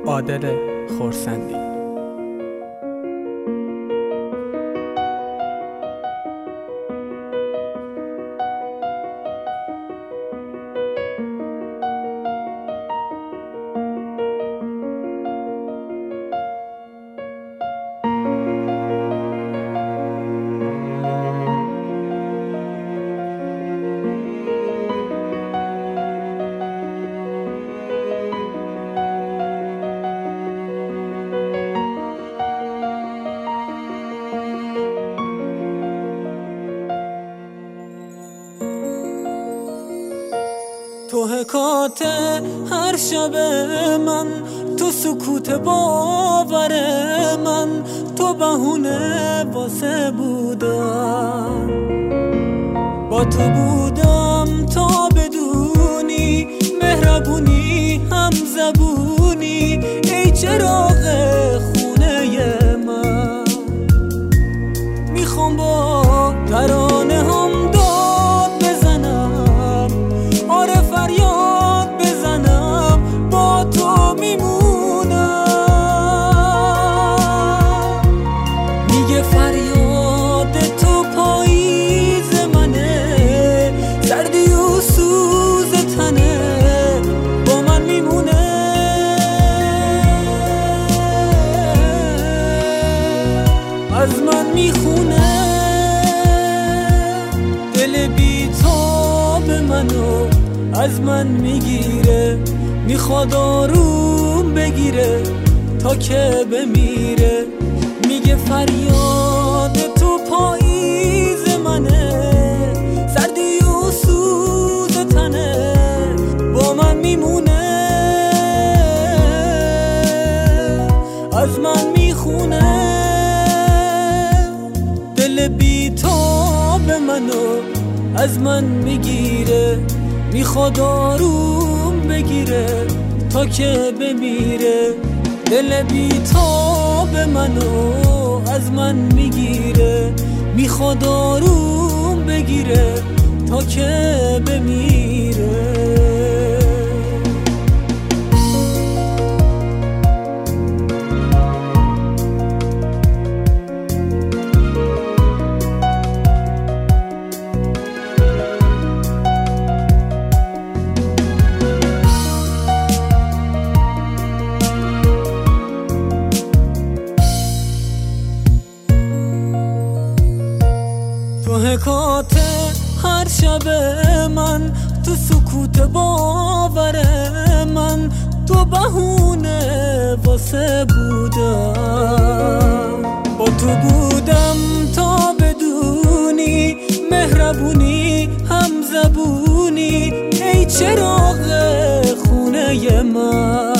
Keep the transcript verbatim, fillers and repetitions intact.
عادل خرسندی. تو حکایت هر شب من، تو سکوت باور من، تو بهونه واسه بودم. با تو بودم تا بدونی، مهربونی هم زبونی، ای چراغ خونه من. میخوام با ترانه هم داد بزنم، آره فریاد بزنم، با تو میمونم. میگه فریاد تو پاییز منه، سردی و سوز تنه، با من میمونه. از من میخونه دل بی تاب منو، از من میگیره، میخواد آروم بگیره تا که بمیره. میگه فریاد تو پاییز منه، سردی و سوز تنه، با من میمونه. از من میخونه دل بی تاب منو، از من میگیره، میخواد آروم بگیره تا که بمیره. دل بی تاب منو از من میگیره، میخواد آروم بگیره تا که بمیره. تو حکایت هر شب من، تو سکوت باور من، تو بهونه واسه بودم. با تو بودم تا بدونی، مهربونی هم زبونی، ای چراغ خونه من.